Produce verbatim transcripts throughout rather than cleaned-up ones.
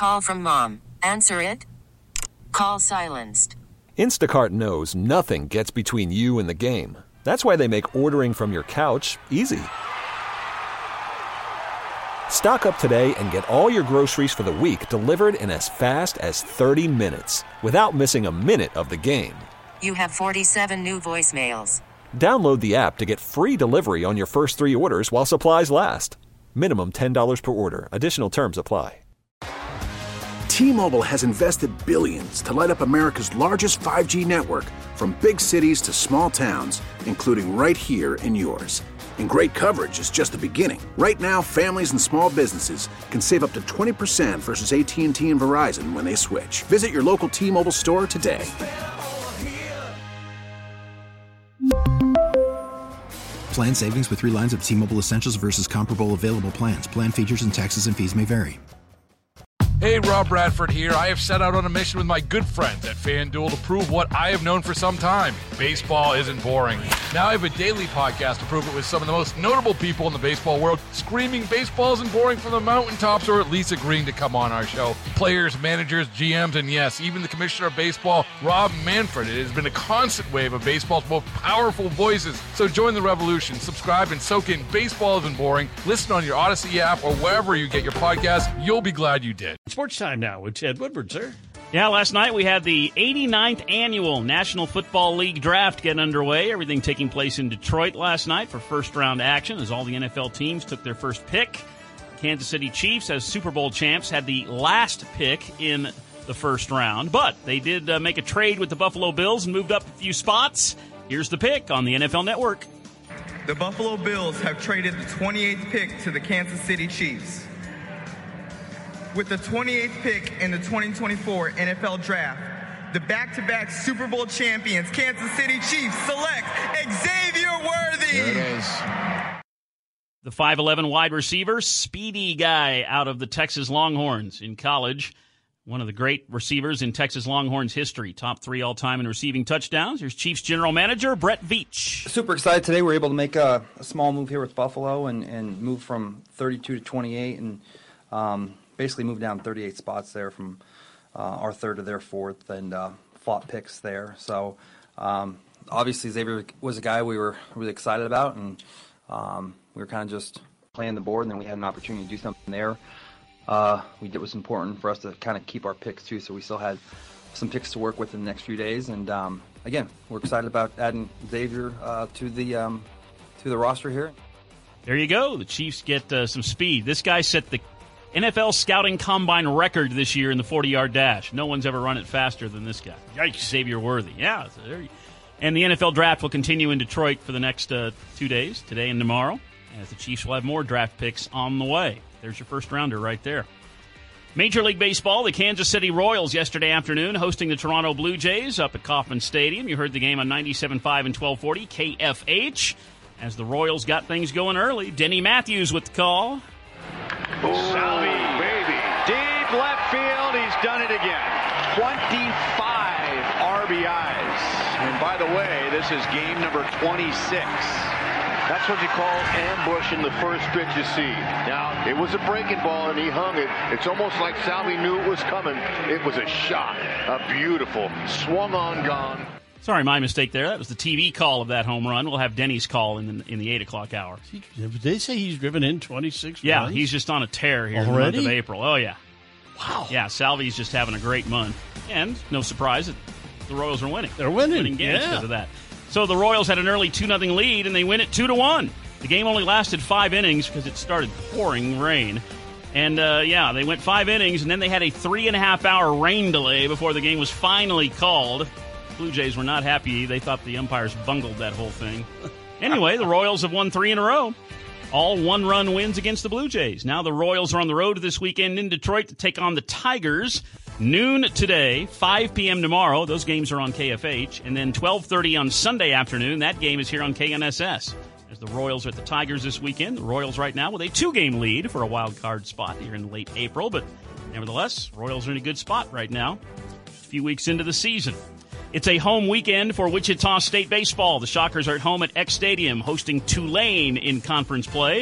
Call from mom. Answer it. Call silenced. Instacart knows nothing gets between you and the game. That's why they make ordering from your couch easy. Stock up today and get all your groceries for the week delivered in as fast as thirty minutes without missing a minute of the game. You have forty-seven new voicemails. Download the app to get free delivery on your first three orders while supplies last. Minimum ten dollars per order. Additional terms apply. T-Mobile has invested billions to light up America's largest five G network, from big cities to small towns, including right here in yours. And great coverage is just the beginning. Right now, families and small businesses can save up to twenty percent versus A T and T and Verizon when they switch. Visit your local T-Mobile store today. Plan savings with three lines of T-Mobile Essentials versus comparable available plans. Plan features and taxes and fees may vary. Hey, Rob Bradford here. I have set out on a mission with my good friends at FanDuel to prove what I have known for some time. Baseball isn't boring. Now I have a daily podcast to prove it with some of the most notable people in the baseball world, screaming baseball isn't boring from the mountaintops, or at least agreeing to come on our show. Players, managers, G Ms, and yes, even the commissioner of baseball, Rob Manfred. It has been a constant wave of baseball's most powerful voices. So join the revolution. Subscribe and soak in Baseball Isn't Boring. Listen on your Odyssey app or wherever you get your podcasts. You'll be glad you did. Sports Time now with Ted Woodward, sir. Yeah, last night we had the eighty-ninth Annual National Football League Draft get underway. Everything taking place in Detroit last night for first-round action as all the N F L teams took their first pick. Kansas City Chiefs, as Super Bowl champs, had the last pick in the first round. But they did uh, make a trade with the Buffalo Bills and moved up a few spots. Here's the pick on the N F L Network. The Buffalo Bills have traded the twenty-eighth pick to the Kansas City Chiefs. With the twenty-eighth pick in the twenty twenty-four N F L Draft, the back-to-back Super Bowl champions, Kansas City Chiefs, select Xavier Worthy. There it is. The five eleven wide receiver, speedy guy out of the Texas Longhorns in college. One of the great receivers in Texas Longhorns history. Top three all-time in receiving touchdowns. Here's Chiefs General Manager Brett Veach. Super excited today. We were able to make a, a small move here with Buffalo and, and move from thirty-two to twenty-eight and um, basically moved down thirty-eight spots there from uh, our third to their fourth and uh, flop picks there. So um, obviously Xavier was a guy we were really excited about, and um, we were kind of just playing the board, and then we had an opportunity to do something there. Uh, we, it was important for us to kind of keep our picks too, so we still had some picks to work with in the next few days. And um, again, we're excited about adding Xavier uh, to the um, to the roster here. There you go. The Chiefs get uh, some speed. This guy set the N F L Scouting Combine record this year in the forty-yard dash. No one's ever run it faster than this guy. Yikes, Xavier Worthy. Yeah. There you, and the N F L Draft will continue in Detroit for the next uh, two days, today and tomorrow, as the Chiefs will have more draft picks on the way. There's your first rounder right there. Major League Baseball, the Kansas City Royals yesterday afternoon hosting the Toronto Blue Jays up at Kauffman Stadium. You heard the game on ninety-seven point five and twelve forty K F H. As the Royals got things going early, Denny Matthews with the call. Salvi, baby. Deep left field. He's done it again. twenty-five R B Is. And by the way, this is game number twenty-six. That's what you call ambush in the first pitch you see. Now, it was a breaking ball, and he hung it. It's almost like Salvi knew it was coming. It was a shot. A beautiful, swung on, gone. Sorry, my mistake there. That was the T V call of that home run. We'll have Denny's call in the, in the eight o'clock hour. Did they say he's driven in twenty-six Yeah, runs? he's just on a tear here Already? in the month of April. Oh, yeah. Wow. Yeah, Salvi's just having a great month. And no surprise that the Royals are winning. They're winning. winning games yeah. because of that. So the Royals had an early two nothing lead, and they win it two to one. The game only lasted five innings because it started pouring rain. And, uh, yeah, they went five innings, and then they had a three-and-a-half-hour rain delay before the game was finally called. Blue Jays were not happy. They thought the umpires bungled that whole thing. Anyway, the Royals have won three in a row. All one-run wins against the Blue Jays. Now the Royals are on the road this weekend in Detroit to take on the Tigers. Noon today, five p.m. tomorrow. Those games are on K F H. And then twelve thirty on Sunday afternoon. That game is here on K N S S. As the Royals are at the Tigers this weekend. The Royals right now with a two-game lead for a wild card spot here in late April. But nevertheless, Royals are in a good spot right now. Just a few weeks into the season. It's a home weekend for Wichita State baseball. The Shockers are at home at X Stadium hosting Tulane in conference play.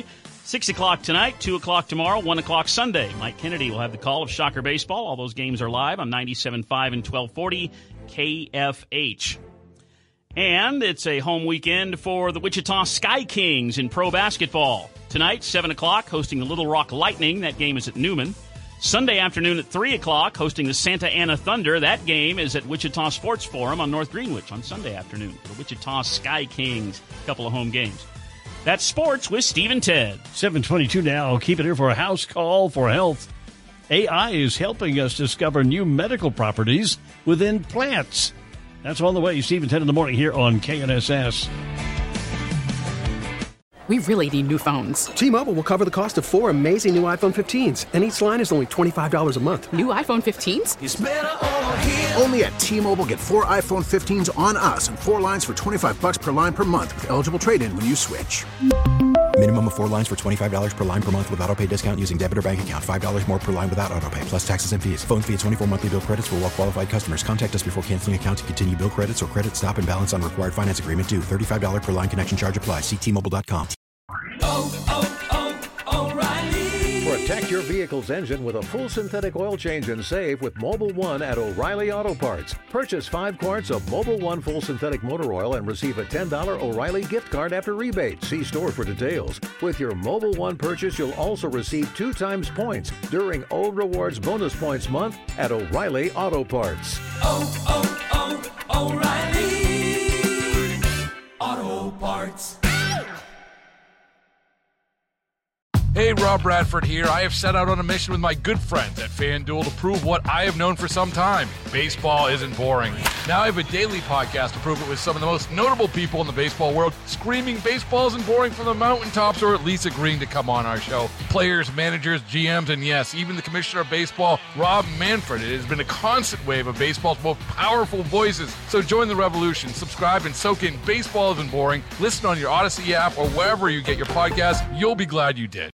six o'clock tonight, two o'clock tomorrow, one o'clock Sunday. Mike Kennedy will have the call of Shocker Baseball. All those games are live on ninety-seven point five and twelve forty K F H. And it's a home weekend for the Wichita Sky Kings in pro basketball. Tonight, seven o'clock, hosting the Little Rock Lightning. That game is at Newman. Sunday afternoon at three o'clock, hosting the Santa Ana Thunder. That game is at Wichita Sports Forum on North Greenwich on Sunday afternoon. The Wichita Sky Kings, a couple of home games. That's sports with Steve and Ted. seven twenty-two now. Keep it here for a house call for health. A I is helping us discover new medical properties within plants. That's on the way. Steve and Ted in the morning here on K N S S. We really need new phones. T-Mobile will cover the cost of four amazing new iPhone fifteens, and each line is only twenty-five dollars a month. New iPhone fifteens? It's better over here. Only at T-Mobile, get four iPhone fifteens on us and four lines for twenty-five bucks per line per month with eligible trade-in when you switch. Minimum of four lines for twenty-five dollars per line per month with autopay discount using debit or bank account. five dollars more per line without autopay, plus taxes and fees. Phone fee at twenty-four monthly bill credits for well-qualified customers. Contact us before canceling account to continue bill credits or credit stop and balance on required finance agreement due. thirty-five dollars per line connection charge applies. See T Mobile dot com. Oh, oh, oh, O'Reilly. Protect your vehicle's engine with a full synthetic oil change and save with Mobile One at O'Reilly Auto Parts. Purchase five quarts of Mobile One full synthetic motor oil and receive a ten dollars O'Reilly gift card after rebate. See store for details. With your Mobile One purchase, you'll also receive two times points during O Rewards Bonus Points Month at O'Reilly Auto Parts. Oh, oh, oh, O'Reilly Auto Parts. Hey, Rob Bradford here. I have set out on a mission with my good friends at FanDuel to prove what I have known for some time. Baseball isn't boring. Now I have a daily podcast to prove it with some of the most notable people in the baseball world, screaming baseball isn't boring from the mountaintops, or at least agreeing to come on our show. Players, managers, G Ms, and yes, even the commissioner of baseball, Rob Manfred. It has been a constant wave of baseball's most powerful voices. So join the revolution. Subscribe and soak in Baseball Isn't Boring. Listen on your Odyssey app or wherever you get your podcasts. You'll be glad you did.